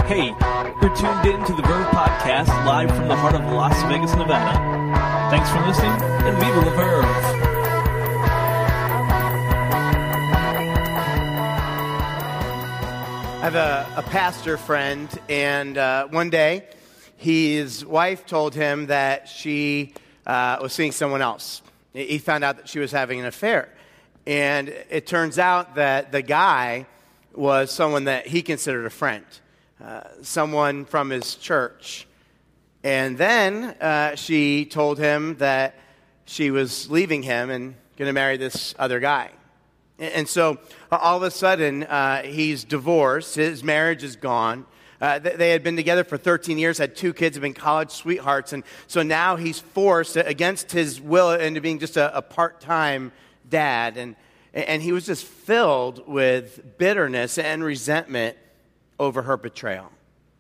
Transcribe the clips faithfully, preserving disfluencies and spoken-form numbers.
Hey, you're tuned in to the Verve Podcast live from the heart of Las Vegas, Nevada. Thanks for listening, and viva la Verve! I have a, a pastor friend, and uh, one day his wife told him that she uh, was seeing someone else. He found out that she was having an affair. And it turns out that the guy was someone that he considered a friend, uh, someone from his church. And then uh, she told him that she was leaving him and going to marry this other guy. And so all of a sudden, uh, he's divorced. His marriage is gone. Uh, they had been together for thirteen years, had two kids, have been college sweethearts. And so now he's forced, against his will, into being just a, a part-time dad. And, and he was just filled with bitterness and resentment over her betrayal.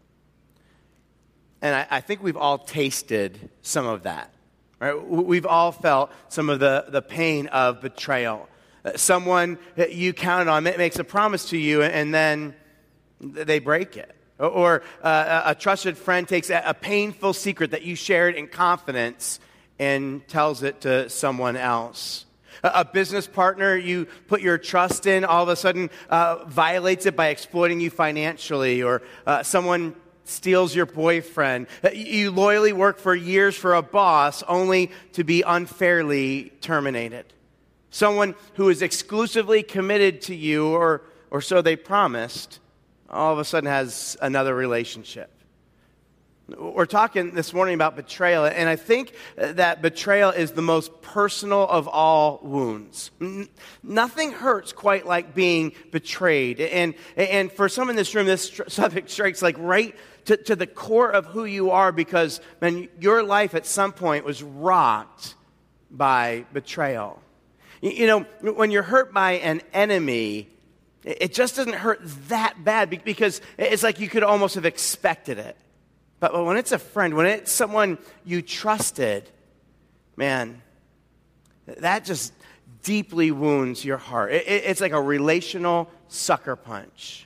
And I, I think we've all tasted some of that. Right? We've all felt some of the, the pain of betrayal. Someone that you counted on makes a promise to you, and then they break it. Or uh, a trusted friend takes a painful secret that you shared in confidence and tells it to someone else. A business partner you put your trust in all of a sudden uh, violates it by exploiting you financially. Or uh, someone steals your boyfriend. You loyally work for years for a boss only to be unfairly terminated. Someone who is exclusively committed to you, or or so they promised, all of a sudden has another relationship. We're talking this morning about betrayal, and I think that betrayal is the most personal of all wounds. Nothing hurts quite like being betrayed. And, and for some in this room, this subject strikes like right to, to the core of who you are, because, man, your life at some point was rocked by betrayal. You know, when you're hurt by an enemy, it just doesn't hurt that bad because it's like you could almost have expected it. But when it's a friend, when it's someone you trusted, man, that just deeply wounds your heart. It's like a relational sucker punch.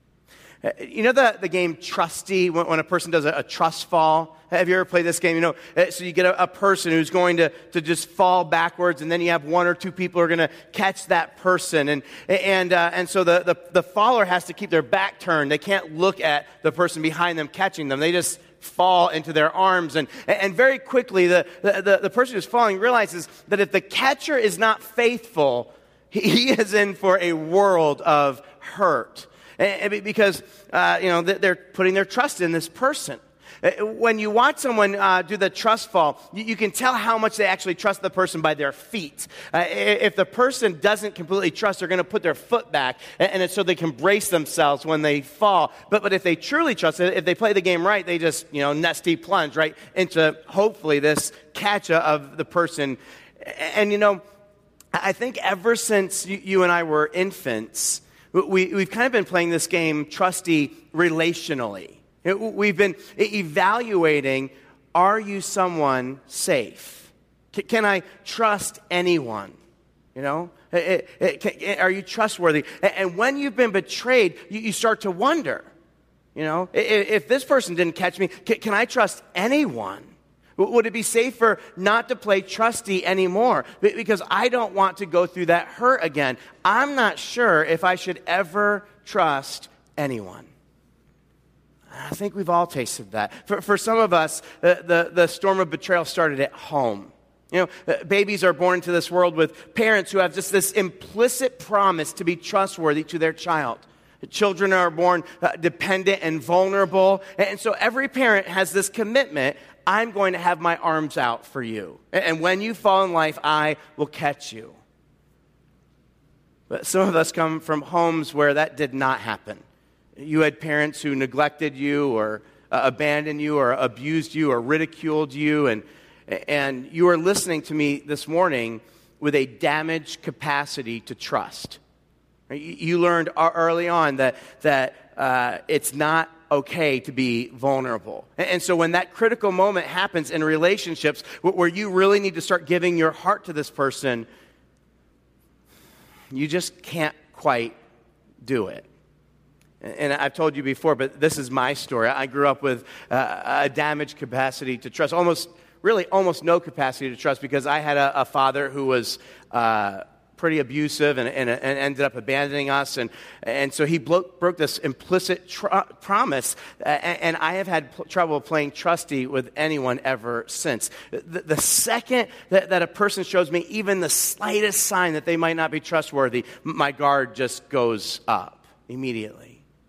You know the, the game Trusty, when, when a person does a, a trust fall? Have you ever played this game? You know, so you get a, a person who's going to, to just fall backwards, and then you have one or two people who are going to catch that person. And and uh, and so the, the, the faller has to keep their back turned. They can't look at the person behind them catching them. They just fall into their arms. And, and very quickly, the, the, the person who's falling realizes that if the catcher is not faithful, he, he is in for a world of hurt. Because, uh, you know, they're putting their trust in this person. When you watch someone uh, do the trust fall, you, you can tell how much they actually trust the person by their feet. Uh, if the person doesn't completely trust, they're going to put their foot back, and it's so they can brace themselves when they fall. But but if they truly trust it, if they play the game right, they just, you know, nesty plunge right into, hopefully, this catch of the person. And, you know, I think ever since you, you and I were infants, We, we've kind of been playing this game, Trusty, relationally. We've been evaluating, are you someone safe? Can I trust anyone? You know, are you trustworthy? And when you've been betrayed, you start to wonder, you know, if this person didn't catch me, can I trust anyone? Would it be safer not to play trusty anymore? Because I don't want to go through that hurt again. I'm not sure if I should ever trust anyone. I think we've all tasted that. For, for some of us, the, the, the storm of betrayal started at home. You know, babies are born into this world with parents who have just this implicit promise to be trustworthy to their child. Children are born uh, dependent and vulnerable. And so every parent has this commitment, I'm going to have my arms out for you. And when you fall in life, I will catch you. But some of us come from homes where that did not happen. You had parents who neglected you or uh, abandoned you or abused you or ridiculed you. And, and you are listening to me this morning with a damaged capacity to trust. You learned early on that, that uh, it's not okay to be vulnerable. And so when that critical moment happens in relationships where you really need to start giving your heart to this person, you just can't quite do it. And I've told you before, but this is my story. I grew up with uh, a damaged capacity to trust, almost, really almost no capacity to trust, because I had a, a father who was uh, pretty abusive and, and, and ended up abandoning us. And, and so he broke, broke this implicit tr- promise, uh, and, and I have had pl- trouble playing trusty with anyone ever since. The, the second that, that a person shows me even the slightest sign that they might not be trustworthy, my guard just goes up immediately.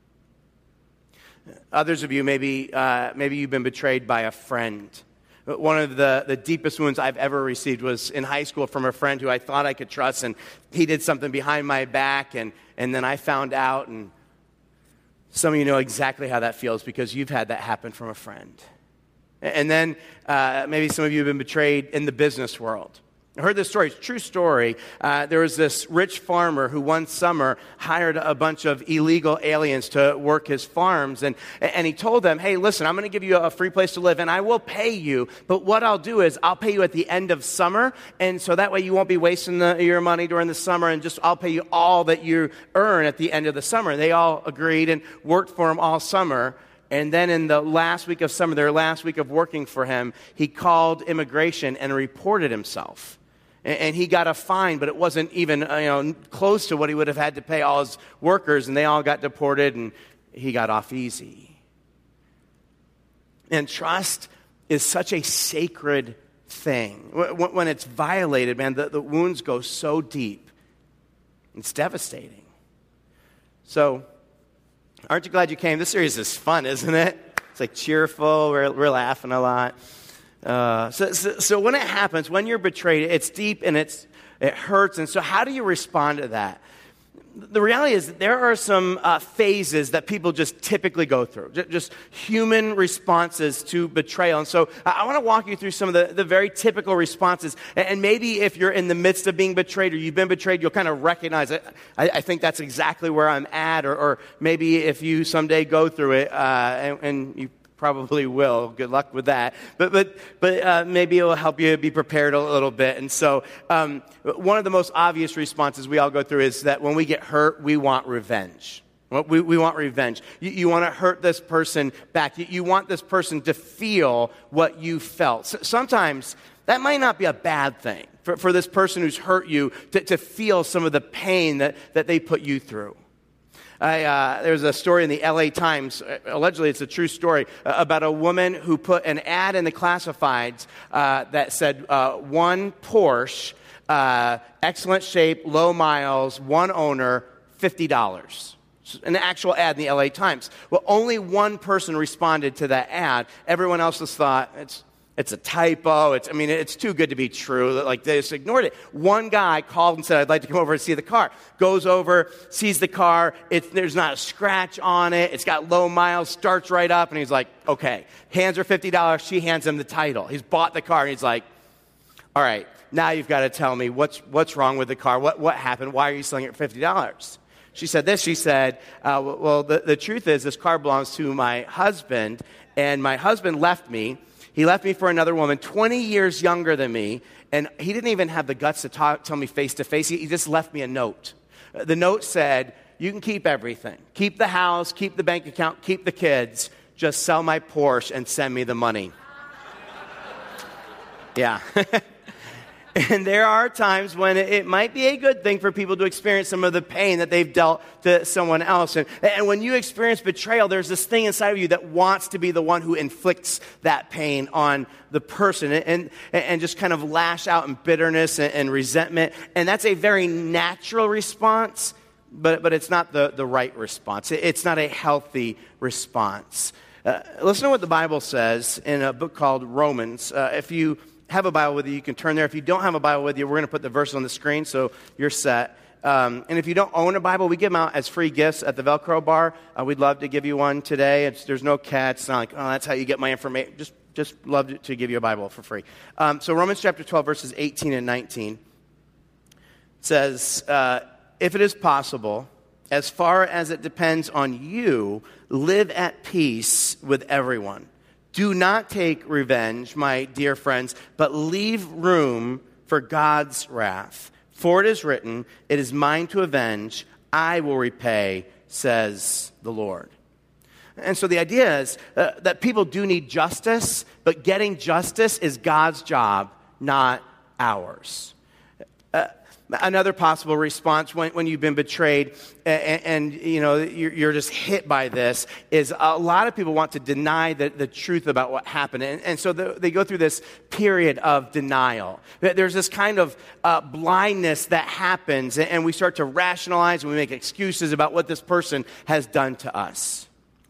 Others of you, maybe uh, maybe you've been betrayed by a friend. One of the, the deepest wounds I've ever received was in high school from a friend who I thought I could trust, and he did something behind my back, and, and then I found out, and some of you know exactly how that feels because you've had that happen from a friend. And then uh, maybe some of you have been betrayed in the business world. I heard this story. It's a true story. Uh, there was this rich farmer who one summer hired a bunch of illegal aliens to work his farms. And, and he told them, hey, listen, I'm going to give you a free place to live, and I will pay you. But what I'll do is I'll pay you at the end of summer. And so that way you won't be wasting the, your money during the summer. And just I'll pay you all that you earn at the end of the summer. They all agreed and worked for him all summer. And then in the last week of summer, their last week of working for him, he called immigration and reported himself. And he got a fine, but it wasn't even you know close to what he would have had to pay all his workers, and they all got deported, and he got off easy. And trust is such a sacred thing. When it's violated, man, the, the wounds go so deep. It's devastating. So, aren't you glad you came? This series is fun, isn't it? It's like cheerful. We're, we're laughing a lot. Uh, so, so, so when it happens, when you're betrayed, it's deep and it's it hurts. And so how do you respond to that? The reality is that there are some uh, phases that people just typically go through, J- just human responses to betrayal. And so I, I want to walk you through some of the, the very typical responses. And, and maybe if you're in the midst of being betrayed or you've been betrayed, you'll kind of recognize it. I, I think that's exactly where I'm at. Or, or maybe if you someday go through it uh, and, and you probably will. Good luck with that. But but but uh, maybe it will help you be prepared a little bit. And so um, one of the most obvious responses we all go through is that when we get hurt, we want revenge. We, we want revenge. You, you want to hurt this person back. You, you want this person to feel what you felt. So sometimes that might not be a bad thing for, for this person who's hurt you to, to feel some of the pain that, that they put you through. I, uh, there was a story in the L A Times, uh, allegedly it's a true story, uh, about a woman who put an ad in the classifieds uh, that said, uh, one Porsche, uh, excellent shape, low miles, one owner, fifty dollars. An actual ad in the L A Times. Well, only one person responded to that ad. Everyone else just thought, it's It's a typo. It's, I mean, it's too good to be true. Like, they just ignored it. One guy called and said, I'd like to come over and see the car. Goes over, sees the car. It's, there's not a scratch on it. It's got low miles, starts right up. And he's like, okay. Hands her fifty dollars. She hands him the title. He's bought the car. And he's like, all right, now you've got to tell me what's what's wrong with the car. What what happened? Why are you selling it for fifty dollars? She said this. She said, uh, well, the, the truth is this car belongs to my husband. And my husband left me. He left me for another woman, twenty years younger than me, and he didn't even have the guts to talk, tell me face to face. He, he just left me a note. The note said, you can keep everything. Keep the house, keep the bank account, keep the kids. Just sell my Porsche and send me the money. Yeah. And there are times when it might be a good thing for people to experience some of the pain that they've dealt to someone else. And, and when you experience betrayal, there's this thing inside of you that wants to be the one who inflicts that pain on the person and, and just kind of lash out in bitterness and, and resentment. And that's a very natural response, but, but it's not the, the right response. It's not a healthy response. Uh, listen to what the Bible says in a book called Romans. Uh, if you have a Bible with you, you can turn there. If you don't have a Bible with you, we're going to put the verse on the screen so you're set. Um, and if you don't own a Bible, we give them out as free gifts at the Velcro bar. Uh, we'd love to give you one today. It's, there's no catch. It's not like, oh, that's how you get my information. Just just love to, to give you a Bible for free. Um, so Romans chapter twelve, verses eighteen and nineteen says, uh, if it is possible, as far as it depends on you, live at peace with everyone. Do not take revenge, my dear friends, but leave room for God's wrath. For it is written, it is mine to avenge, I will repay, says the Lord. And so the idea is uh, that people do need justice, but getting justice is God's job, not ours. Uh, another possible response when, when you've been betrayed and, and you know, you're, you're just hit by this is a lot of people want to deny the, the truth about what happened. And, and so the, they go through this period of denial. There's this kind of uh, blindness that happens, and we start to rationalize and we make excuses about what this person has done to us.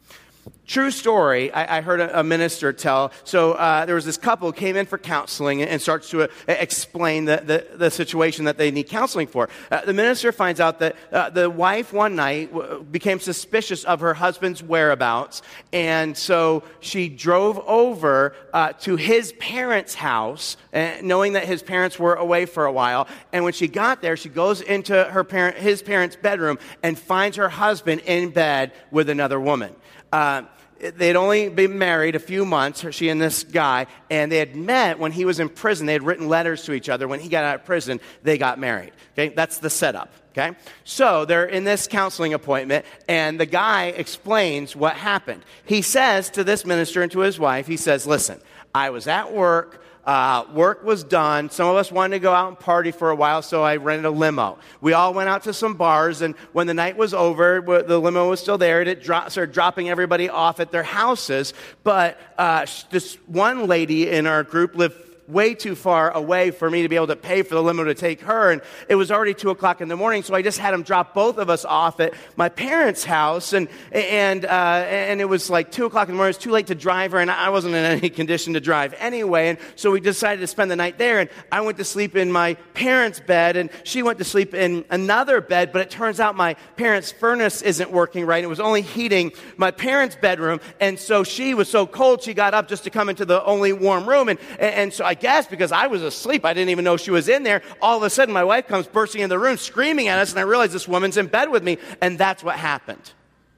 True story, I, I heard a, a minister tell. So uh, there was this couple who came in for counseling and, and starts to uh, explain the, the, the situation that they need counseling for. Uh, the minister finds out that uh, the wife one night w- became suspicious of her husband's whereabouts. And so she drove over uh, to his parents' house, uh, knowing that his parents were away for a while. And when she got there, she goes into her parent, his parents' bedroom and finds her husband in bed with another woman. Uh, they'd only been married a few months, she and this guy, and they had met when he was in prison. They had written letters to each other. When he got out of prison, they got married. Okay, that's the setup. Okay, so they're in this counseling appointment, and the guy explains what happened. He says to this minister and to his wife, he says, "Listen, I was at work. Uh, work was done. Some of us wanted to go out and party for a while, so I rented a limo. We all went out to some bars, and when the night was over, the limo was still there, and it dro- started dropping everybody off at their houses. But uh, this one lady in our group lived way too far away for me to be able to pay for the limo to take her, and it was already two o'clock in the morning, so I just had him drop both of us off at my parents' house, and and uh, and it was like two o'clock in the morning. It was too late to drive her, and I wasn't in any condition to drive anyway, and so we decided to spend the night there, and I went to sleep in my parents' bed, and she went to sleep in another bed, but it turns out my parents' furnace isn't working right. It was only heating my parents' bedroom, and so she was so cold, she got up just to come into the only warm room, and, and so I guess because I was asleep, I didn't even know she was in there. All of a sudden, my wife comes bursting in the room, screaming at us, and I realize this woman's in bed with me, and that's what happened.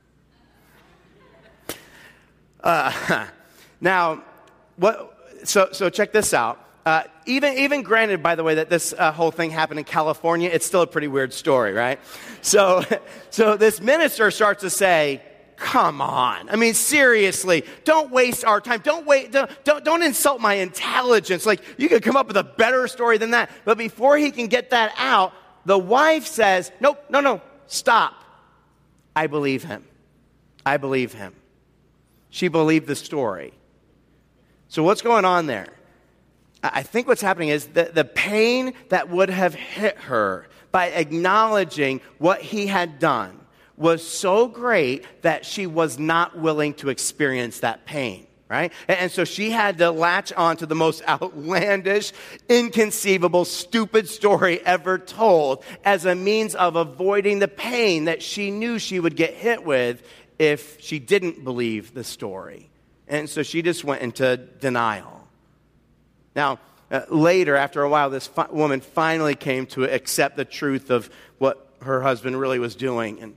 Uh, now, what? So, so check this out. Uh, even, even granted, by the way, that this uh, whole thing happened in California, it's still a pretty weird story, right? So, so this minister starts to say, "Come on. I mean, seriously, don't waste our time. Don't wait. Don't, don't, don't insult my intelligence. Like, you could come up with a better story than that." But before he can get that out, the wife says, "Nope, no, no, stop. I believe him. I believe him." She believed the story. So what's going on there? I think what's happening is that the pain that would have hit her by acknowledging what he had done was so great that she was not willing to experience that pain, right? And so she had to latch on to the most outlandish, inconceivable, stupid story ever told as a means of avoiding the pain that she knew she would get hit with if she didn't believe the story. And so she just went into denial. Now, uh, later, after a while, this fi- woman finally came to accept the truth of what her husband really was doing. And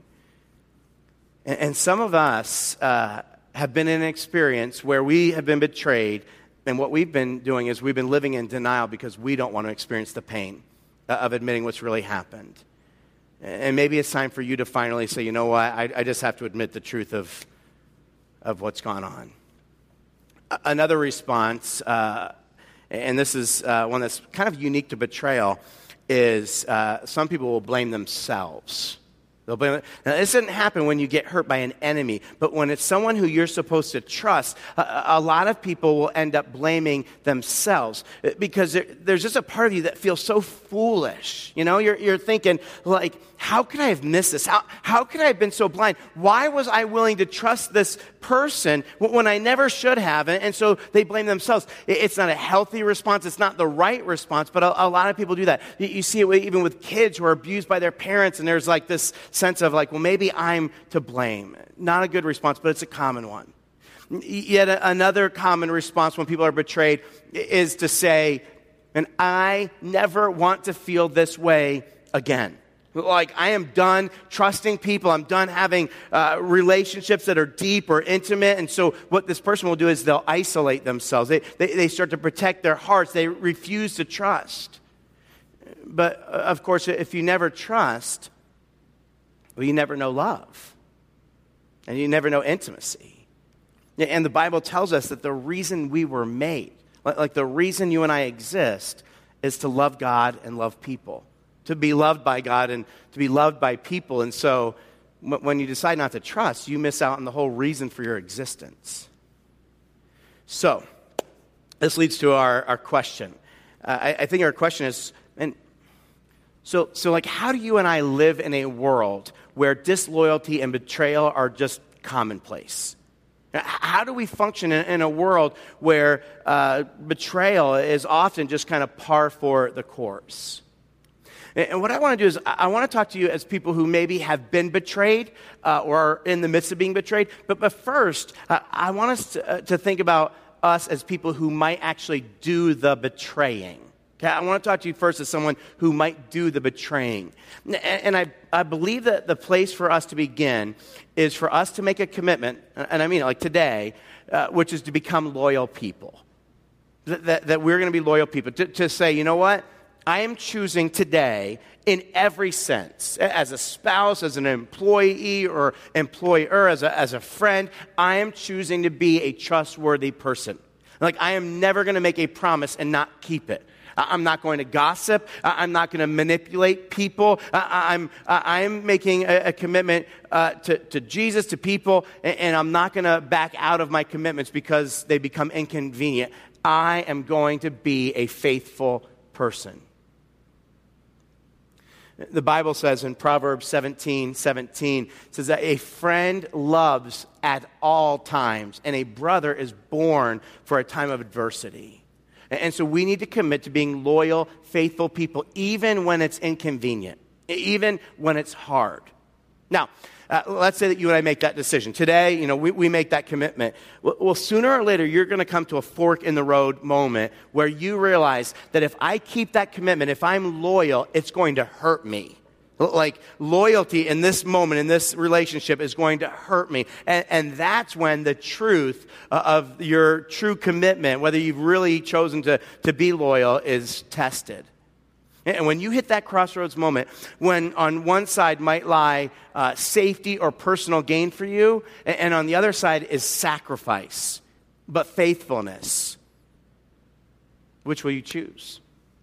And some of us uh, have been in an experience where we have been betrayed, and what we've been doing is we've been living in denial because we don't want to experience the pain of admitting what's really happened. And maybe it's time for you to finally say, you know what, I, I just have to admit the truth of, of what's gone on. Another response, uh, and this is uh, one that's kind of unique to betrayal, is uh, some people will blame themselves. They'll blame it. Now, this doesn't happen when you get hurt by an enemy, but when it's someone who you're supposed to trust, a, a lot of people will end up blaming themselves because there, there's just a part of you that feels so foolish. You know, you're, you're thinking, like, how could I have missed this? How, how could I have been so blind? Why was I willing to trust this person when I never should have? And, and so they blame themselves. It, it's not a healthy response. It's not the right response, but a, a lot of people do that. You, you see it even with kids who are abused by their parents, and there's like this sense of like, well, maybe I'm to blame. Not a good response, but it's a common one. Yet another common response when people are betrayed is to say, and I never want to feel this way again. Like, I am done trusting people. I'm done having uh, relationships that are deep or intimate. And so what this person will do is they'll isolate themselves. They, they, they start to protect their hearts. They refuse to trust. But, uh, of course, if you never trust, well, you never know love. and you never know intimacy. And the Bible tells us that the reason we were made, like the reason you and I exist, is to love God and love people, to be loved by God and to be loved by people. And so when you decide not to trust, you miss out on the whole reason for your existence. So this leads to our, our question. Uh, I, I think our question is, and so, so like, how do you and I live in a world where disloyalty and betrayal are just commonplace? How do we function in, in a world where uh, betrayal is often just kind of par for the course? And, and what I want to do is I, I want to talk to you as people who maybe have been betrayed uh, or are in the midst of being betrayed. But, but first, uh, I want us to, uh, to think about us as people who might actually do the betraying. Okay, I want to talk to you first as someone who might do the betraying. And, and I, I believe that the place for us to begin is for us to make a commitment, and I mean it like today, uh, which is to become loyal people. That, that, that we're going to be loyal people. To, to say, you know what? I am choosing today in every sense, as a spouse, as an employee or employer, as a, as a friend, I am choosing to be a trustworthy person. Like, I am never going to make a promise and not keep it. I'm not going to gossip. I'm not going to manipulate people. I'm, I'm making a, a commitment uh, to, to Jesus, to people, and, and I'm not going to back out of my commitments because they become inconvenient. I am going to be a faithful person. The Bible says in Proverbs seventeen seventeen, it says that a friend loves at all times, and a brother is born for a time of adversity. And so we need to commit to being loyal, faithful people, even when it's inconvenient, even when it's hard. Now, uh, let's say that you and I make that decision. Today, you know, we, we make that commitment. Well, well, sooner or later, you're going to come to a fork in the road moment where you realize that if I keep that commitment, if I'm loyal, it's going to hurt me. Like, loyalty in this moment, in this relationship, is going to hurt me. And, and that's when the truth of your true commitment, whether you've really chosen to, to be loyal, is tested. And when you hit that crossroads moment, when on one side might lie uh, safety or personal gain for you, and, and on the other side is sacrifice, but faithfulness, which will you choose?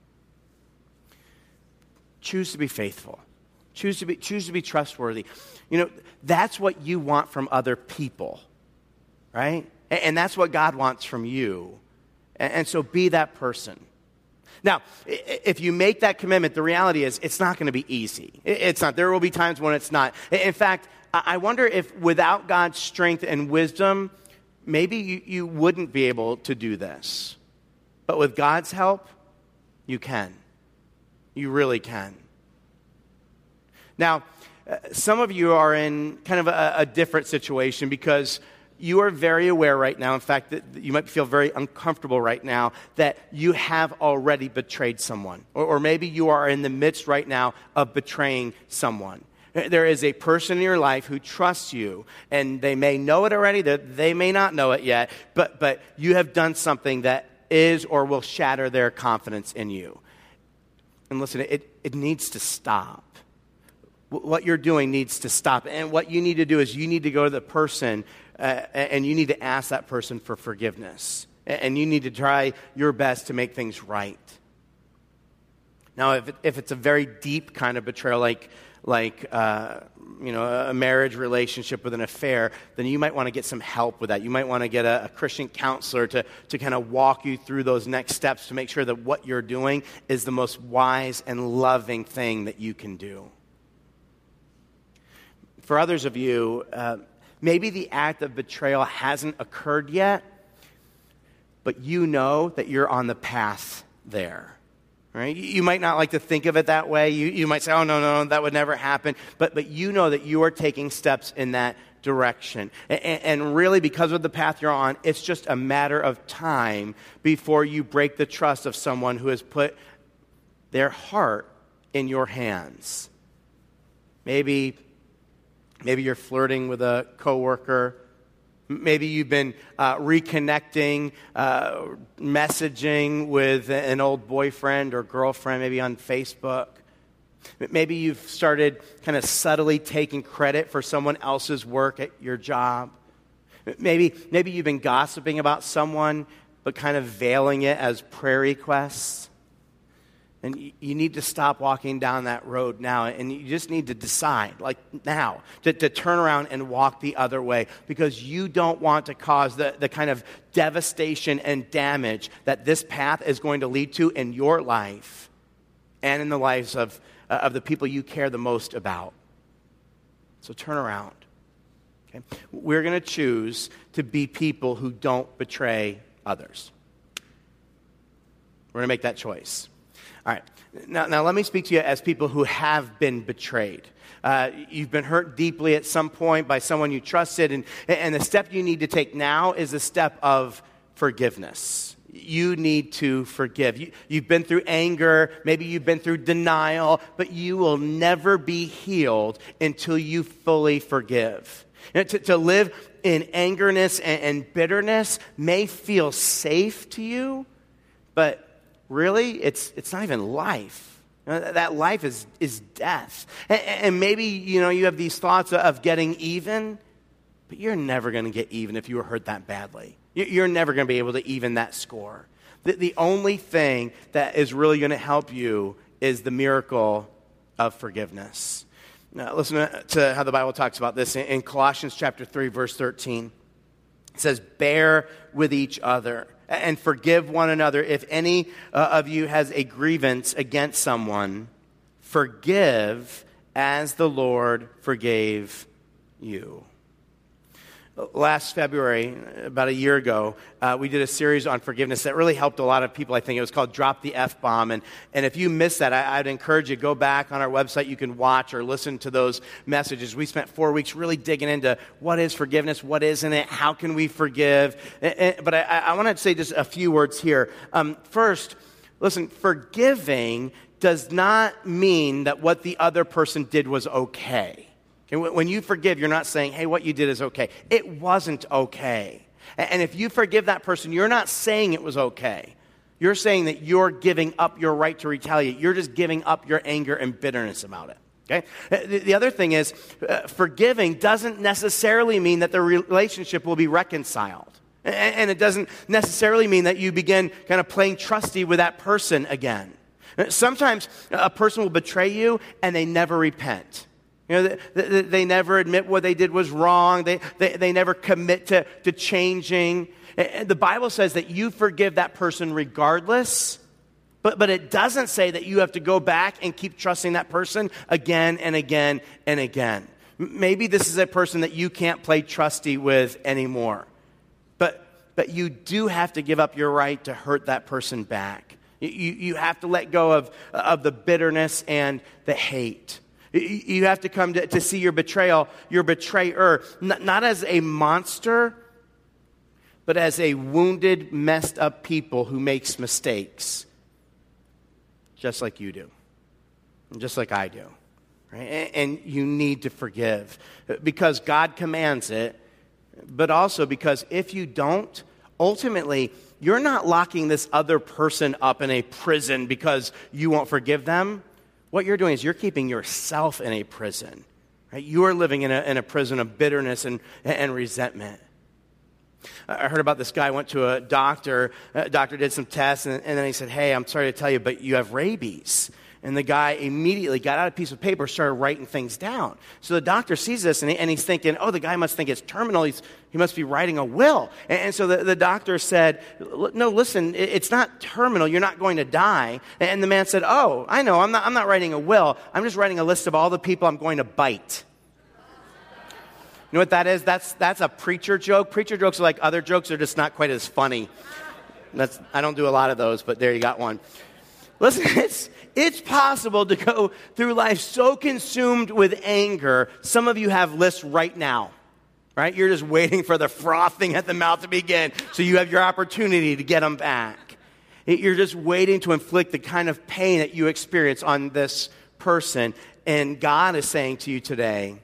Choose to be faithful. Choose to be, choose to be trustworthy. You know, that's what you want from other people, right? And, and that's what God wants from you. And, and so be that person. Now, if you make that commitment, the reality is it's not going to be easy. It's not. There will be times when it's not. In fact, I wonder if without God's strength and wisdom, maybe you, you wouldn't be able to do this. But with God's help, you can. You really can. Now, uh, some of you are in kind of a, a different situation because you are very aware right now, in fact, that you might feel very uncomfortable right now, that you have already betrayed someone. Or, or maybe you are in the midst right now of betraying someone. There is a person in your life who trusts you, and they may know it already, they may not know it yet, but, but you have done something that is or will shatter their confidence in you. And listen, it, it needs to stop. What you're doing needs to stop. And what you need to do is you need to go to the person uh, and you need to ask that person for forgiveness. And you need to try your best to make things right. Now, if, it, if it's a very deep kind of betrayal, like, like uh, you know, a marriage relationship with an affair, then you might want to get some help with that. You might want to get a, a Christian counselor to, to kind of walk you through those next steps to make sure that what you're doing is the most wise and loving thing that you can do. For others of you, uh, maybe the act of betrayal hasn't occurred yet, but you know that you're on the path there. Right? You might not like to think of it that way. You, you might say, oh, no, no, that would never happen. But, but you know that you are taking steps in that direction. And, and really, because of the path you're on, it's just a matter of time before you break the trust of someone who has put their heart in your hands. Maybe... Maybe you're flirting with a coworker. Maybe you've been uh, reconnecting, uh, messaging with an old boyfriend or girlfriend, maybe on Facebook. Maybe you've started kind of subtly taking credit for someone else's work at your job. Maybe, maybe you've been gossiping about someone, but kind of veiling it as prayer requests. And you, you need to stop walking down that road now, and you just need to decide, like now, to, to turn around and walk the other way, because you don't want to cause the, the kind of devastation and damage that this path is going to lead to in your life and in the lives of, uh, of the people you care the most about. So turn around. Okay? We're going to choose to be people who don't betray others. We're going to make that choice. All right. Now, now let me speak to you as people who have been betrayed. Uh, you've been hurt deeply at some point by someone you trusted, and, and the step you need to take now is the step of forgiveness. You need to forgive. You, you've been through anger, maybe you've been through denial, but you will never be healed until you fully forgive. You know, to, to live in angerness and, and bitterness may feel safe to you, but really, it's it's not even life. You know, that life is is death. And, and maybe, you know, you have these thoughts of getting even, but you're never going to get even if you were hurt that badly. You're never going to be able to even that score. The, the only thing that is really going to help you is the miracle of forgiveness. Now, listen to how the Bible talks about this in Colossians chapter three, verse thirteen. It says, "Bear with each other and forgive one another. If any uh, of you has a grievance against someone, forgive as the Lord forgave you." Last February, about a year ago, uh, we did a series on forgiveness that really helped a lot of people, I think. It was called Drop the F-Bomb. And, and if you missed that, I, I'd encourage you to go back on our website. You can watch or listen to those messages. We spent four weeks really digging into what is forgiveness, what isn't it, how can we forgive. And, and, but I, I want to say just a few words here. Um, first, listen, forgiving does not mean that what the other person did was okay. When you forgive, you're not saying, hey, what you did is okay. It wasn't okay. And if you forgive that person, you're not saying it was okay. You're saying that you're giving up your right to retaliate. You're just giving up your anger and bitterness about it. Okay? The other thing is, uh, forgiving doesn't necessarily mean that the relationship will be reconciled. And it doesn't necessarily mean that you begin kind of playing trusty with that person again. Sometimes a person will betray you and they never repent. You know, they, they, they never admit what they did was wrong. They, they, they never commit to, to changing. And the Bible says that you forgive that person regardless, but, but it doesn't say that you have to go back and keep trusting that person again and again and again. Maybe this is a person that you can't play trusty with anymore, but, but you do have to give up your right to hurt that person back. You, you have to let go of, of the bitterness and the hate. You have to come to, to see your betrayal, your betrayer, not, not as a monster, but as a wounded, messed up people who makes mistakes, just like you do, and just like I do. Right? And, and you need to forgive because God commands it, but also because if you don't, ultimately, you're not locking this other person up in a prison because you won't forgive them. What you're doing is you're keeping yourself in a prison. Right? You are living in a, in a prison of bitterness and, and resentment. I heard about this guy, went to a doctor. A doctor did some tests, and, and then he said, hey, I'm sorry to tell you, but you have rabies. And the guy immediately got out a piece of paper, started writing things down. So the doctor sees this, and, he, and he's thinking, oh, the guy must think it's terminal. He's, he must be writing a will. And, and so the, the doctor said, no, listen, it, it's not terminal. You're not going to die. And the man said, oh, I know. I'm not, I'm not writing a will. I'm just writing a list of all the people I'm going to bite. You know what that is? That's, that's a preacher joke. Preacher jokes are like other jokes. They're just not quite as funny. That's, I don't do a lot of those, but there you got one. Listen, it's, it's possible to go through life so consumed with anger. Some of you have lists right now, right? You're just waiting for the frothing at the mouth to begin so you have your opportunity to get them back. You're just waiting to inflict the kind of pain that you experience on this person. And God is saying to you today,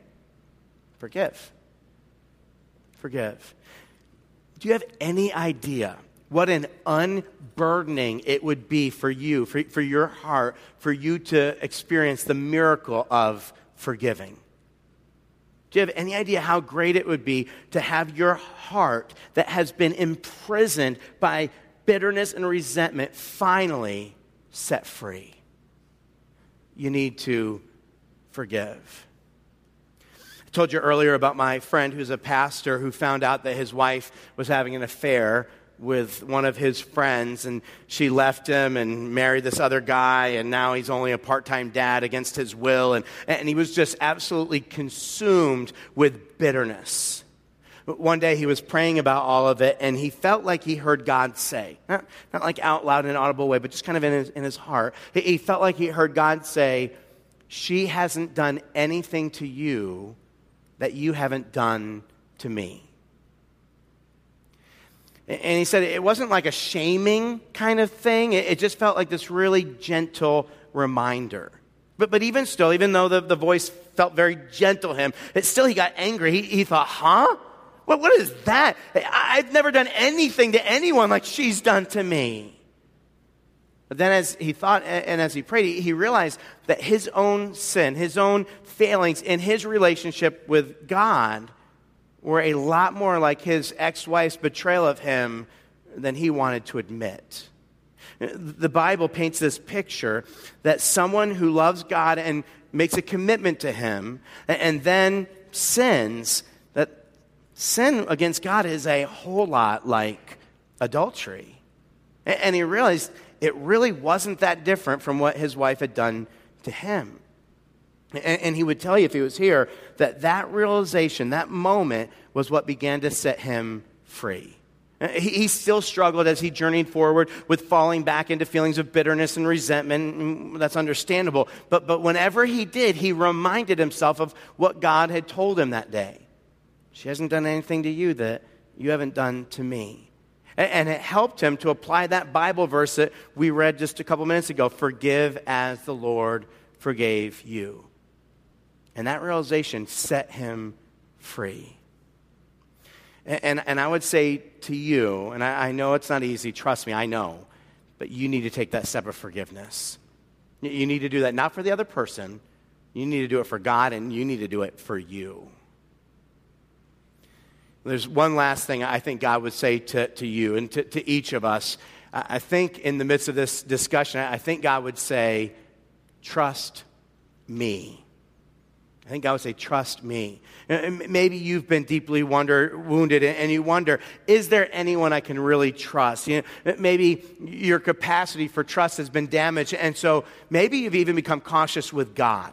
forgive. Forgive. Do you have any idea what an unburdening it would be for you, for, for your heart, for you to experience the miracle of forgiving. Do you have any idea how great it would be to have your heart that has been imprisoned by bitterness and resentment finally set free? You need to forgive. I told you earlier about my friend who's a pastor who found out that his wife was having an affair with one of his friends, and she left him and married this other guy, and now he's only a part-time dad against his will, and, and he was just absolutely consumed with bitterness. One day he was praying about all of it, and he felt like he heard God say, not, not like out loud in an audible way, but just kind of in his, in his heart. He, he felt like he heard God say, "She hasn't done anything to you that you haven't done to me." And he said it wasn't like a shaming kind of thing. It just felt like this really gentle reminder. But but even still, even though the, the voice felt very gentle to him, it still he got angry. He, he thought, huh? What, what is that? I've never done anything to anyone like she's done to me. But then as he thought and as he prayed, he realized that his own sin, his own failings in his relationship with God were a lot more like his ex-wife's betrayal of him than he wanted to admit. The Bible paints this picture that someone who loves God and makes a commitment to him and then sins, that sin against God is a whole lot like adultery. And he realized it really wasn't that different from what his wife had done to him. And he would tell you if he was here that that realization, that moment, was what began to set him free. He still struggled as he journeyed forward with falling back into feelings of bitterness and resentment. That's understandable. But, but whenever he did, he reminded himself of what God had told him that day. She hasn't done anything to you that you haven't done to me. And it helped him to apply that Bible verse that we read just a couple minutes ago, forgive as the Lord forgave you. And that realization set him free. And, and, and I would say to you, and I, I know it's not easy, trust me, I know, but you need to take that step of forgiveness. You need to do that not for the other person, you need to do it for God, and you need to do it for you. There's one last thing I think God would say to, to you and to, to each of us. I think in the midst of this discussion, I think God would say, trust me. I think God would say, trust me. Maybe you've been deeply wonder, wounded and you wonder, is there anyone I can really trust? You know, maybe your capacity for trust has been damaged, and so maybe you've even become cautious with God.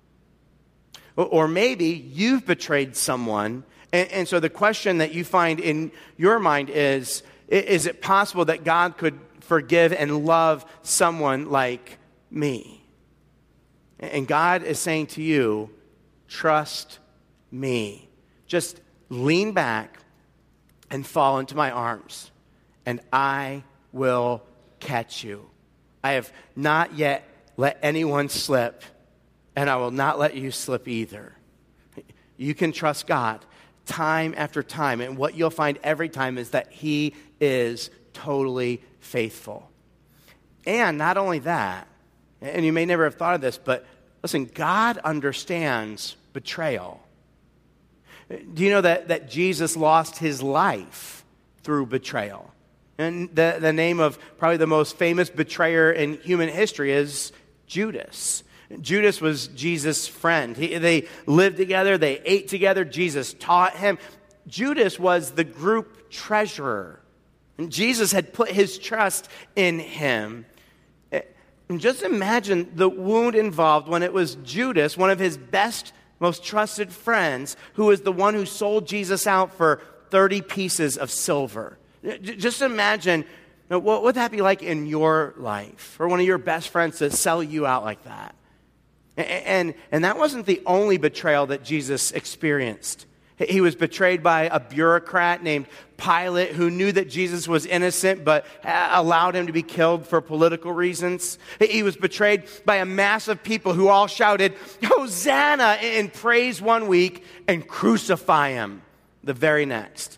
Or maybe you've betrayed someone, and, and so the question that you find in your mind is, is it possible that God could forgive and love someone like me? And God is saying to you, trust me. Just lean back and fall into my arms, and I will catch you. I have not yet let anyone slip, and I will not let you slip either. You can trust God time after time, and what you'll find every time is that He is totally faithful. And not only that, and you may never have thought of this, but listen, God understands betrayal. Do you know that, that Jesus lost his life through betrayal? And the, the name of probably the most famous betrayer in human history is Judas. Judas was Jesus' friend. He, they lived together. They ate together. Jesus taught him. Judas was the group treasurer. And Jesus had put his trust in him. And just imagine the wound involved when it was Judas, one of his best, most trusted friends, who was the one who sold Jesus out for thirty pieces of silver. Just imagine, what would that be like in your life? For one of your best friends to sell you out like that? And, and, and that wasn't the only betrayal that Jesus experienced. He was betrayed by a bureaucrat named Pilate who knew that Jesus was innocent but allowed him to be killed for political reasons. He was betrayed by a mass of people who all shouted, Hosanna, in praise one week and crucify him the very next.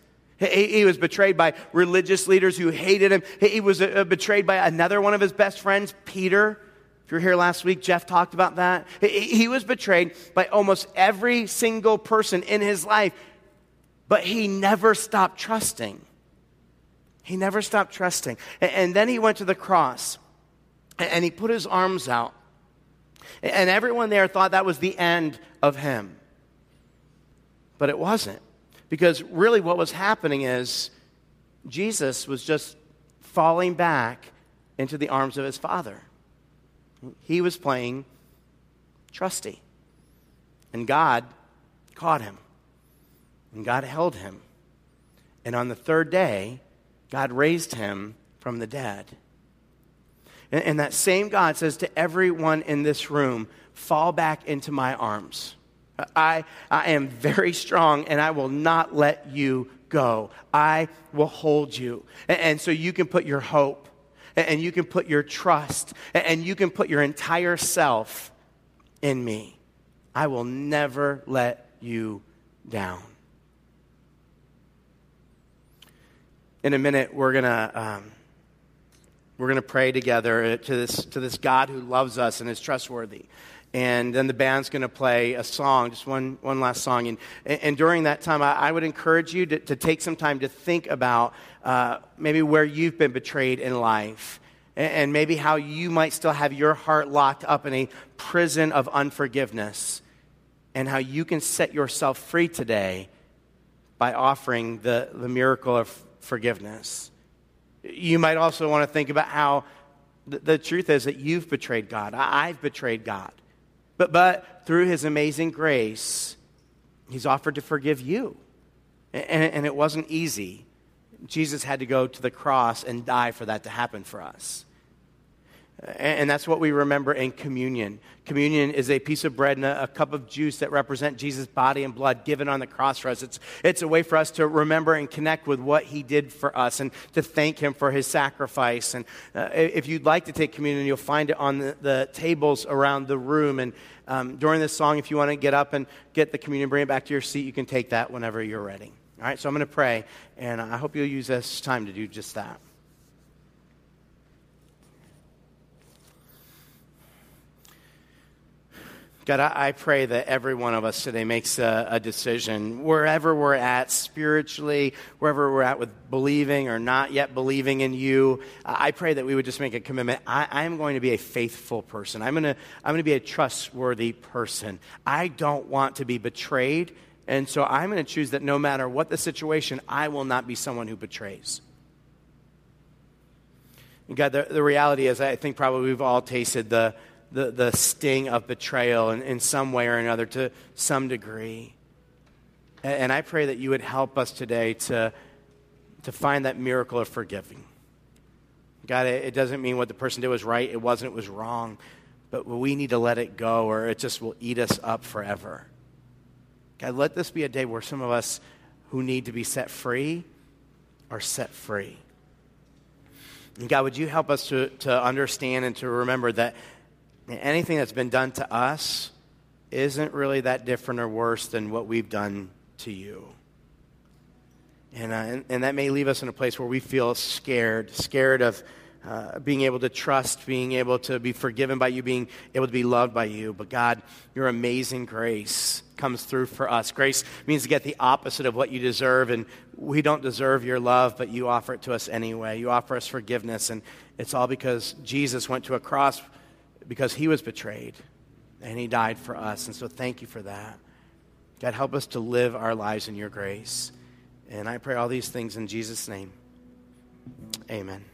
He, he was betrayed by religious leaders who hated him. He, he was uh, betrayed by another one of his best friends, Peter. If you were here last week, Jeff talked about that. He, he was betrayed by almost every single person in his life, but he never stopped trusting. He never stopped trusting. And, and then he went to the cross, and, and he put his arms out. And everyone there thought that was the end of him. But it wasn't. Because really what was happening is Jesus was just falling back into the arms of his Father. He was playing trusty. And God caught him. And God held him. And on the third day, God raised him from the dead. And, and that same God says to everyone in this room, fall back into my arms. I, I am very strong, and I will not let you go. I will hold you. And, and so you can put your hope, and, and you can put your trust, and, and you can put your entire self in me. I will never let you down. In a minute, we're gonna um, we're gonna pray together to this to this God who loves us and is trustworthy. And then the band's going to play a song, just one, one last song. And, and during that time, I, I would encourage you to, to take some time to think about uh, maybe where you've been betrayed in life, and, and maybe how you might still have your heart locked up in a prison of unforgiveness, and how you can set yourself free today by offering the, the miracle of forgiveness. You might also want to think about how the, the truth is that you've betrayed God. I, I've betrayed God. But, but through his amazing grace, he's offered to forgive you. And, and it wasn't easy. Jesus had to go to the cross and die for that to happen for us. And, and that's what we remember in communion. Communion is a piece of bread and a, a cup of juice that represent Jesus' body and blood given on the cross for us. It's, it's a way for us to remember and connect with what he did for us and to thank him for his sacrifice. And uh, if you'd like to take communion, you'll find it on the, the tables around the room. And um, during this song, if you want to get up and get the communion, bring it back to your seat, you can take that whenever you're ready. All right, so I'm going to pray, and I hope you'll use this time to do just that. God, I pray that every one of us today makes a, a decision, wherever we're at spiritually, wherever we're at with believing or not yet believing in you. I pray that we would just make a commitment. I, I'm going to be a faithful person. I'm going to, I'm going to be a trustworthy person. I don't want to be betrayed, and so I'm going to choose that no matter what the situation, I will not be someone who betrays. And God, the, the reality is, I think probably we've all tasted the The, the sting of betrayal in, in some way or another to some degree. And, and I pray that you would help us today to, to find that miracle of forgiving. God, it, it doesn't mean what the person did was right. It wasn't, it was wrong. But we need to let it go or it just will eat us up forever. God, let this be a day where some of us who need to be set free are set free. And God, would you help us to, to understand and to remember that anything that's been done to us isn't really that different or worse than what we've done to you. And, uh, and, and that may leave us in a place where we feel scared, scared of uh, being able to trust, being able to be forgiven by you, being able to be loved by you. But God, your amazing grace comes through for us. Grace means to get the opposite of what you deserve, and we don't deserve your love, but you offer it to us anyway. You offer us forgiveness, and it's all because Jesus went to a cross because he was betrayed and he died for us. And so thank you for that. God, help us to live our lives in your grace. And I pray all these things in Jesus' name. Amen.